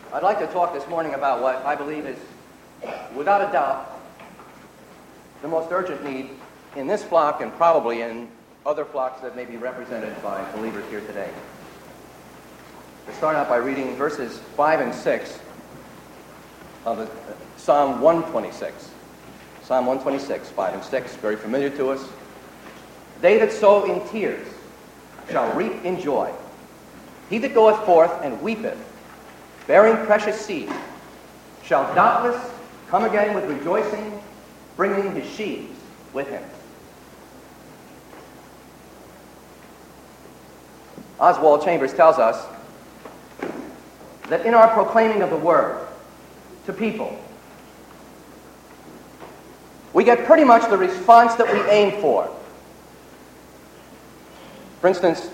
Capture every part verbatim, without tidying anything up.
I'd like to talk this morning about what I believe is, without a doubt, the most urgent need in this flock and probably in other flocks that may be represented by believers here today. To start out by reading verses five and six of the, uh, Psalm one twenty-six. Psalm one twenty-six, five and six, very familiar to us. They that sow in tears shall reap in joy. He that goeth forth and weepeth, bearing precious seed, shall doubtless come again with rejoicing, bringing his sheaves with him. Oswald Chambers tells us that in our proclaiming of the word to people, we get pretty much the response that we aim for. For instance,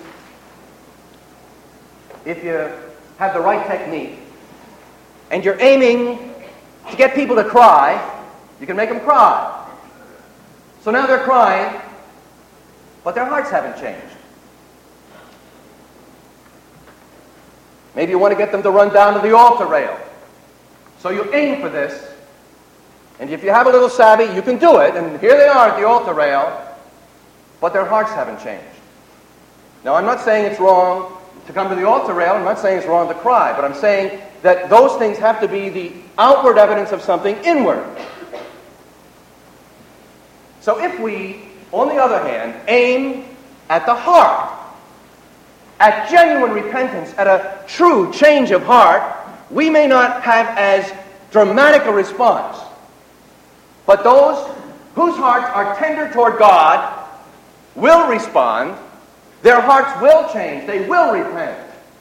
if you have the right technique and you're aiming to get people to cry, you can make them cry. So now they're crying, but their hearts haven't changed. Maybe you want to get them to run down to the altar rail. So you aim for this, and if you have a little savvy, you can do it, and here they are at the altar rail, but their hearts haven't changed. Now, I'm not saying it's wrong to come to the altar rail. I'm not saying it's wrong to cry, but I'm saying that those things have to be the outward evidence of something inward. So if we, on the other hand, aim at the heart, at genuine repentance, at a true change of heart, we may not have as dramatic a response. But those whose hearts are tender toward God will respond. Their hearts will change. They will repent.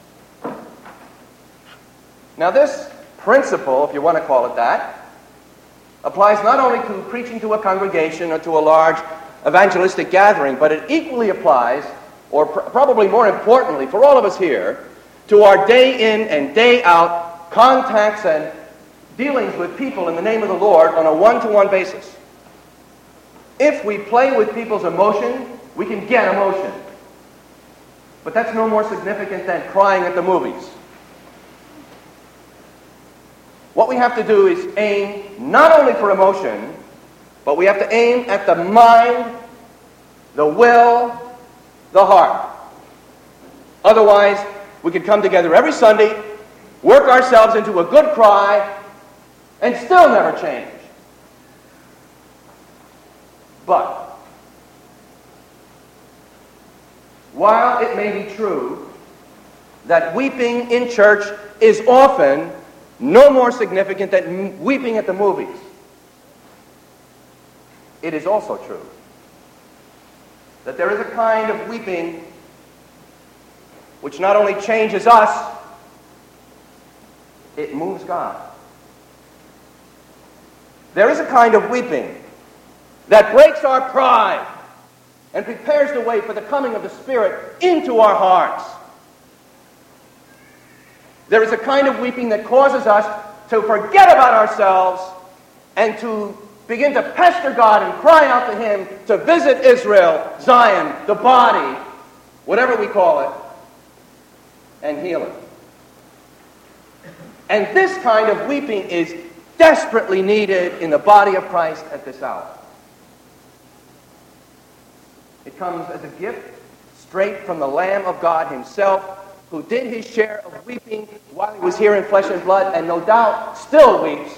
Now this principle, if you want to call it that, applies not only to preaching to a congregation or to a large evangelistic gathering, but it equally applies, or pr- probably more importantly for all of us here, to our day in and day out contacts and dealings with people in the name of the Lord on a one-to-one basis. If we play with people's emotion, we can get emotion. But that's no more significant than crying at the movies. What we have to do is aim not only for emotion, but we have to aim at the mind, the will, the heart. Otherwise, we could come together every Sunday, work ourselves into a good cry, and still never change. But while it may be true that weeping in church is often no more significant than weeping at the movies, it is also true that there is a kind of weeping which not only changes us, it moves God. There is a kind of weeping that breaks our pride and prepares the way for the coming of the Spirit into our hearts. There is a kind of weeping that causes us to forget about ourselves and to begin to pester God and cry out to Him to visit Israel, Zion, the body, whatever we call it, and heal it. And this kind of weeping is desperately needed in the body of Christ at this hour. It comes as a gift straight from the Lamb of God Himself, who did His share of weeping while He was here in flesh and blood, and no doubt still weeps.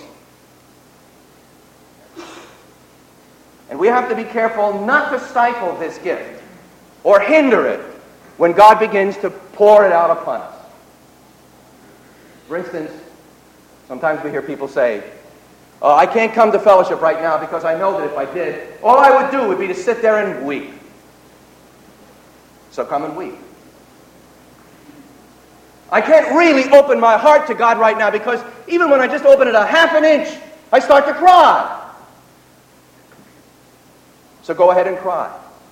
And we have to be careful not to stifle this gift or hinder it when God begins to pour it out upon us. For instance, sometimes we hear people say, oh, I can't come to fellowship right now because I know that if I did, all I would do would be to sit there and weep. So come and weep. I can't really open my heart to God right now because even when I just open it a half an inch, I start to cry. So go ahead and cry.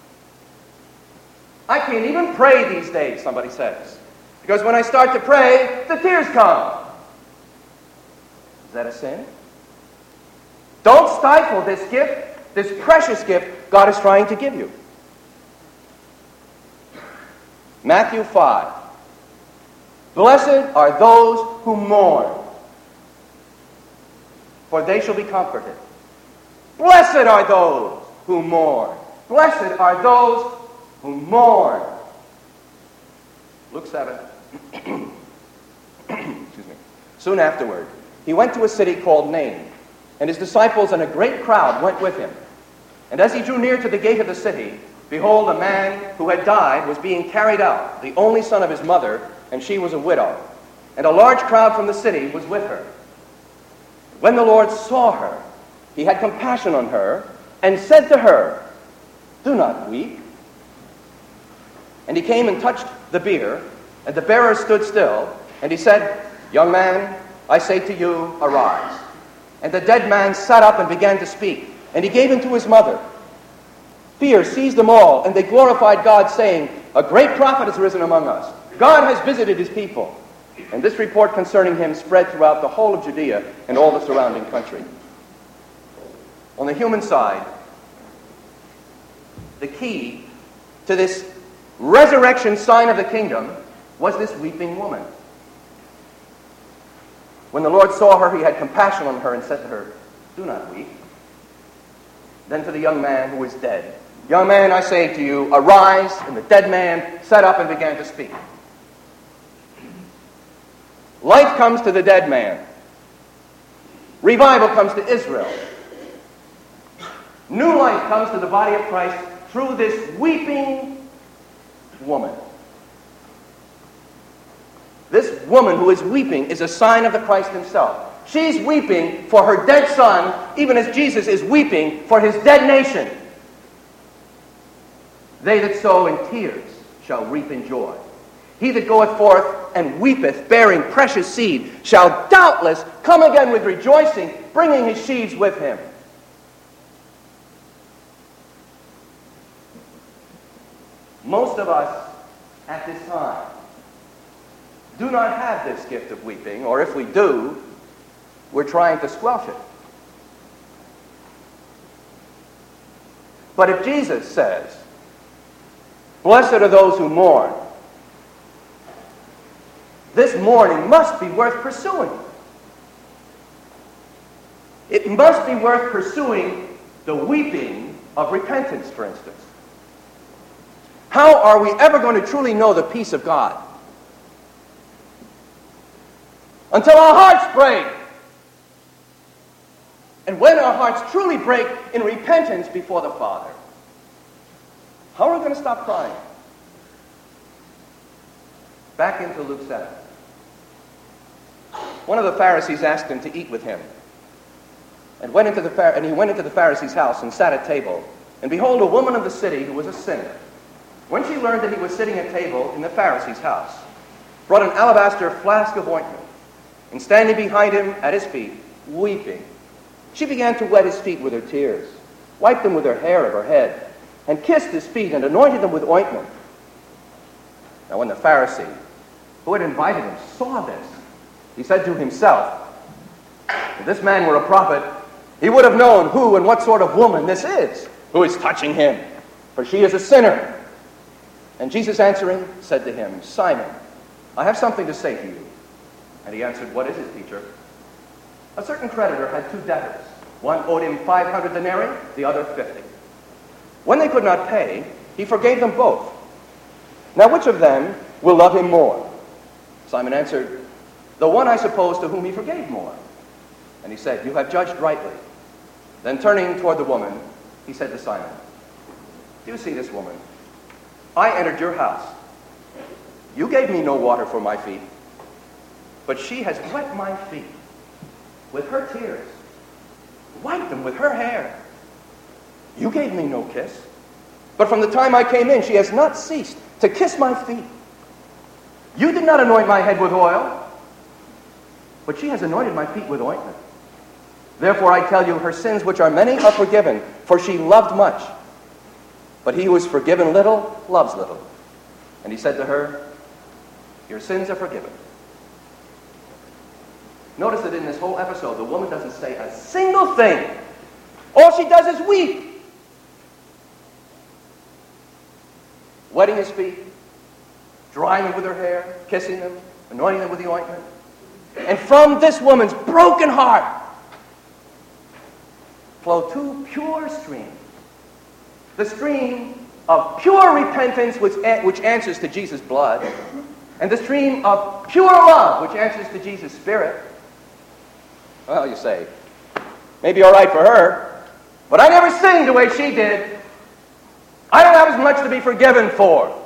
I can't even pray these days, somebody says, because when I start to pray, the tears come. Is that a sin? Don't stifle this gift, this precious gift God is trying to give you. Matthew five. Blessed are those who mourn, for they shall be comforted. Blessed are those who mourn. Blessed are those who mourn. Luke seven. Excuse me. Soon afterward, he went to a city called Nain, and his disciples and a great crowd went with him. And as he drew near to the gate of the city, behold, a man who had died was being carried out, the only son of his mother, and she was a widow. And a large crowd from the city was with her. When the Lord saw her, he had compassion on her, and said to her, "Do not weep." And he came and touched the bier, and the bearer stood still, and he said, "Young man, I say to you, arise." And the dead man sat up and began to speak, and he gave him to his mother. Fear seized them all, and they glorified God, saying, "A great prophet has risen among us. God has visited his people." And this report concerning him spread throughout the whole of Judea and all the surrounding country. On the human side, the key to this resurrection sign of the kingdom was this weeping woman. When the Lord saw her, he had compassion on her and said to her, "Do not weep." Then to the young man who was dead, "Young man, I say to you, arise." And the dead man sat up and began to speak. Life comes to the dead man. Revival comes to Israel. New life comes to the body of Christ through this weeping woman. This woman who is weeping is a sign of the Christ himself. She's weeping for her dead son, even as Jesus is weeping for his dead nation. They that sow in tears shall reap in joy. He that goeth forth and weepeth, bearing precious seed, shall doubtless come again with rejoicing, bringing his sheaves with him. Most of us at this time do not have this gift of weeping, or if we do, we're trying to squelch it. But if Jesus says, "Blessed are those who mourn," this mourning must be worth pursuing. It must be worth pursuing the weeping of repentance, for instance. How are we ever going to truly know the peace of God? Until our hearts break. And when our hearts truly break in repentance before the Father, how are we going to stop crying? Back into Luke seven. One of the Pharisees asked him to eat with him. And, went into the Phar- and he went into the Pharisee's house and sat at table. And behold, a woman of the city who was a sinner, when she learned that he was sitting at table in the Pharisee's house, brought an alabaster flask of ointment, and standing behind him at his feet, weeping, she began to wet his feet with her tears, wiped them with her hair of her head, and kissed his feet and anointed them with ointment. Now when the Pharisee who had invited him saw this, he said to himself, "If this man were a prophet, he would have known who and what sort of woman this is who is touching him, for she is a sinner." And Jesus answering said to him, "Simon, I have something to say to you." And he answered, "What is it, teacher?" A certain creditor had two debtors. One owed him five hundred denarii, the other fifty. When they could not pay, he forgave them both. Now which of them will love him more? Simon answered, "The one, I suppose, to whom he forgave more." And he said, "You have judged rightly." Then turning toward the woman, he said to Simon, "Do you see this woman? I entered your house. You gave me no water for my feet, but she has wet my feet with her tears, wiped them with her hair. You gave me no kiss, but from the time I came in, she has not ceased to kiss my feet. You did not anoint my head with oil, but she has anointed my feet with ointment. Therefore I tell you, her sins, which are many, are forgiven, for she loved much. But he who is forgiven little loves little." And he said to her, "Your sins are forgiven." Notice that in this whole episode, the woman doesn't say a single thing. All she does is weep. Wetting his feet, drying them with her hair, kissing them, anointing them with the ointment. And from this woman's broken heart, flow two pure streams. The stream of pure repentance, which, which answers to Jesus' blood, and the stream of pure love, which answers to Jesus' Spirit. Well, you say, maybe all right for her, but I never sinned the way she did. I don't have as much to be forgiven for.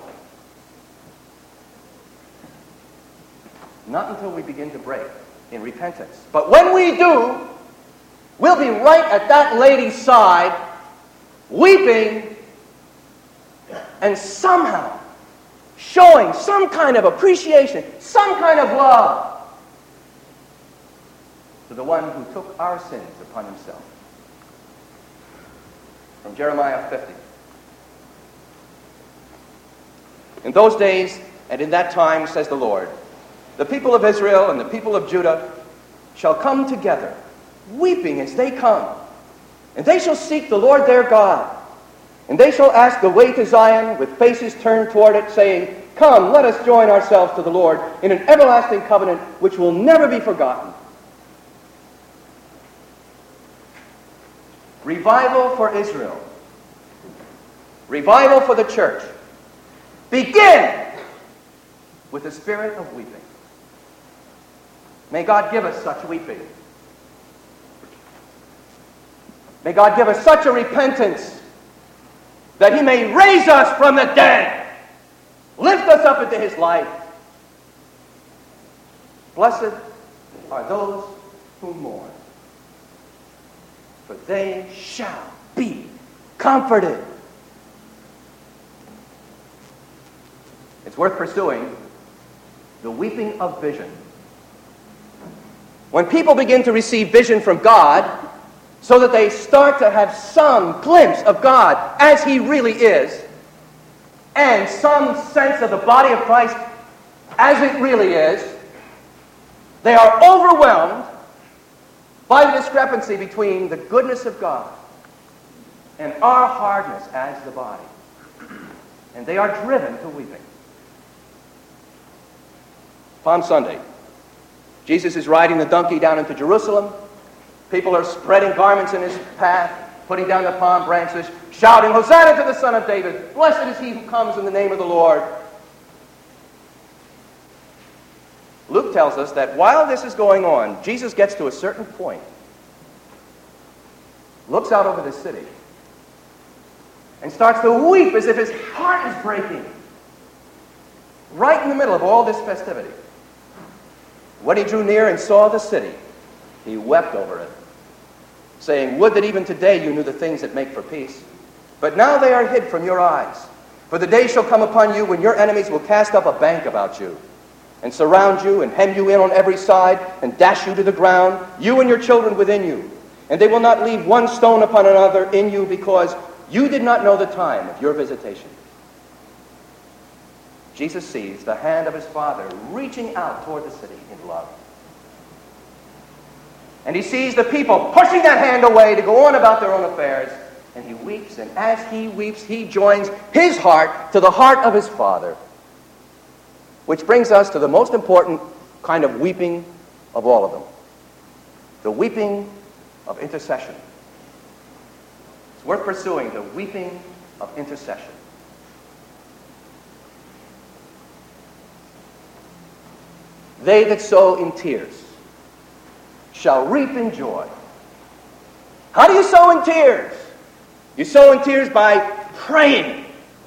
Not until we begin to break in repentance. But when we do, we'll be right at that lady's side, weeping, and somehow showing some kind of appreciation, some kind of love to the one who took our sins upon himself. From Jeremiah fifty. In those days and in that time, says the Lord, the people of Israel and the people of Judah shall come together, weeping as they come, and they shall seek the Lord their God. And they shall ask the way to Zion with faces turned toward it, saying, Come, let us join ourselves to the Lord in an everlasting covenant which will never be forgotten. Revival for Israel. Revival for the church. Begin with the spirit of weeping. May God give us such weeping. May God give us such a repentance that he may raise us from the dead, lift us up into his life. Blessed are those who mourn, for they shall be comforted. It's worth pursuing the weeping of vision. When people begin to receive vision from God, so that they start to have some glimpse of God as he really is, and some sense of the body of Christ as it really is, they are overwhelmed by the discrepancy between the goodness of God and our hardness as the body. And they are driven to weeping. Palm Sunday. Jesus is riding the donkey down into Jerusalem. People are spreading garments in his path, putting down the palm branches, shouting, Hosanna to the Son of David! Blessed is he who comes in the name of the Lord. Luke tells us that while this is going on, Jesus gets to a certain point, looks out over the city, and starts to weep as if his heart is breaking, right in the middle of all this festivity. When he drew near and saw the city, he wept over it, saying, Would that even today you knew the things that make for peace. But now they are hid from your eyes. For the day shall come upon you when your enemies will cast up a bank about you, and surround you, and hem you in on every side, and dash you to the ground, you and your children within you. And they will not leave one stone upon another in you, because you did not know the time of your visitation. Jesus sees the hand of his Father reaching out toward the city in love. And he sees the people pushing that hand away to go on about their own affairs. And he weeps, and as he weeps, he joins his heart to the heart of his Father. Which brings us to the most important kind of weeping of all of them. The weeping of intercession. It's worth pursuing the weeping of intercession. They that sow in tears shall reap in joy. How do you sow in tears? You sow in tears by praying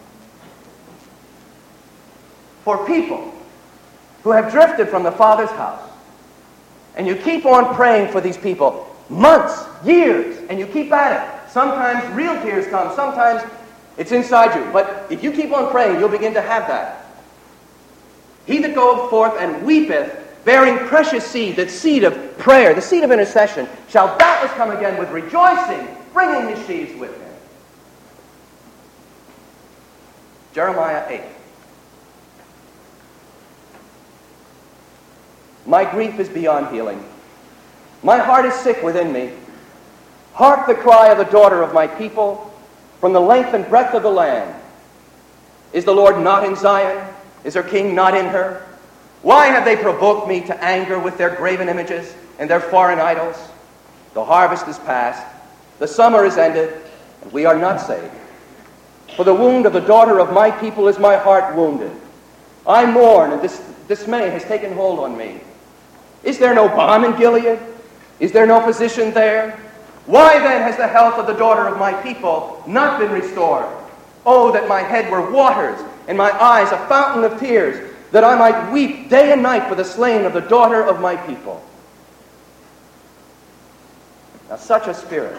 for people who have drifted from the Father's house. And you keep on praying for these people months, years, and you keep at it. Sometimes real tears come, sometimes it's inside you. But if you keep on praying, you'll begin to have that. He that goeth forth and weepeth, bearing precious seed, the seed of prayer, the seed of intercession, shall doubtless come again with rejoicing, bringing his sheaves with him. Jeremiah eight. My grief is beyond healing. My heart is sick within me. Hark the cry of the daughter of my people from the length and breadth of the land. Is the Lord not in Zion? Is her king not in her? Why have they provoked me to anger with their graven images and their foreign idols? The harvest is past, The summer is ended, and we are not saved. For the wound of the daughter of my people is my heart wounded. I mourn, and dis- dismay has taken hold on me. Is there no balm in Gilead? Is there no physician there? Why then has the health of the daughter of my people not been restored? Oh, that my head were waters, and my eyes a fountain of tears, that I might weep day and night for the slain of the daughter of my people. Now, such a spirit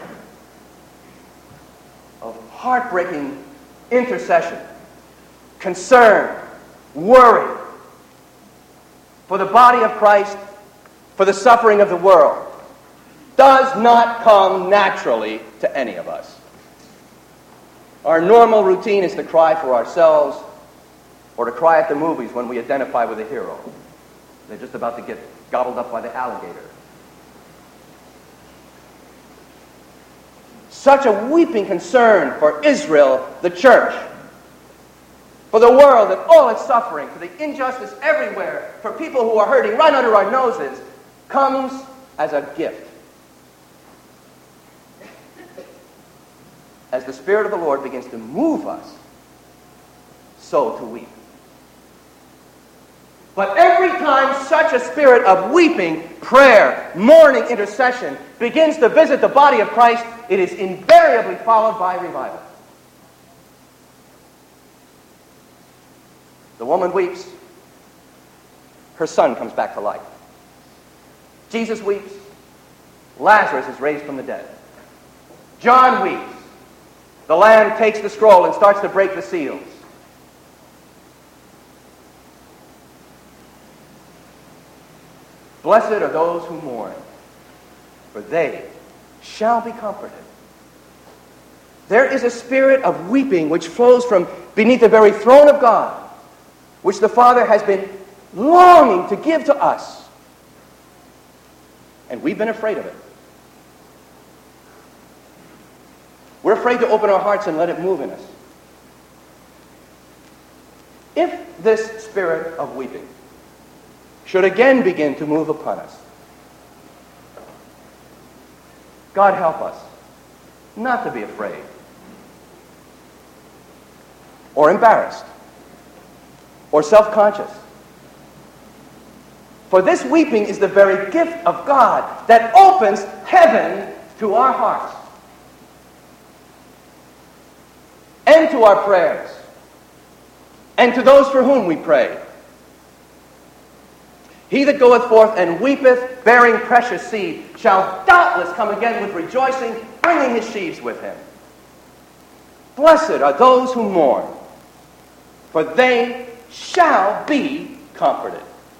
of heartbreaking intercession, concern, worry for the body of Christ, for the suffering of the world, does not come naturally to any of us. Our normal routine is to cry for ourselves or to cry at the movies when we identify with a hero. They're just about to get gobbled up by the alligator. Such a weeping concern for Israel, the church, for the world and all its suffering, for the injustice everywhere, for people who are hurting right under our noses, comes as a gift. As the Spirit of the Lord begins to move us, so to weep. But every time such a spirit of weeping, prayer, mourning, intercession begins to visit the body of Christ, it is invariably followed by revival. The woman weeps. Her son comes back to life. Jesus weeps. Lazarus is raised from the dead. John weeps. The Lamb takes the scroll and starts to break the seals. Blessed are those who mourn, for they shall be comforted. There is a spirit of weeping which flows from beneath the very throne of God, which the Father has been longing to give to us. And we've been afraid of it. We're afraid to open our hearts and let it move in us. If this spirit of weeping should again begin to move upon us, God help us not to be afraid or embarrassed or self-conscious. For this weeping is the very gift of God that opens heaven to our hearts and to our prayers and to those for whom we pray. He that goeth forth and weepeth, bearing precious seed, shall doubtless come again with rejoicing, bringing his sheaves with him. Blessed are those who mourn, for they shall be comforted.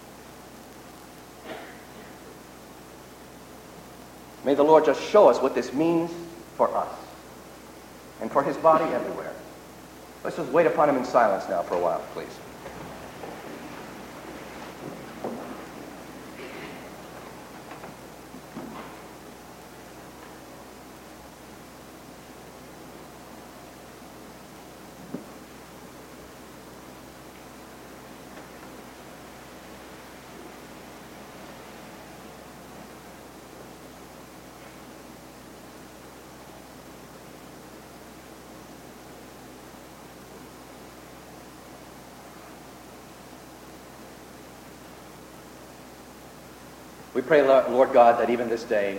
May the Lord just show us what this means for us and for his body everywhere. Let's just wait upon him in silence now for a while, please. We pray, Lord God, that even this day,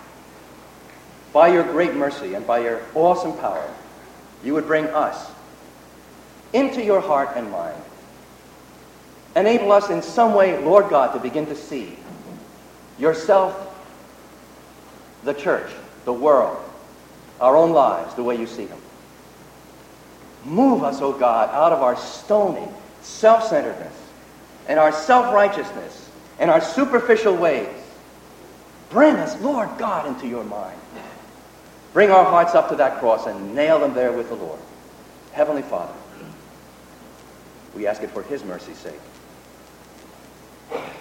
by your great mercy and by your awesome power, you would bring us into your heart and mind. Enable us in some way, Lord God, to begin to see yourself, the church, the world, our own lives, the way you see them. Move us, O God, out of our stony self-centeredness and our self-righteousness and our superficial ways. Bring us, Lord God, into your mind. Bring our hearts up to that cross and nail them there with the Lord. Heavenly Father, we ask it for his mercy's sake.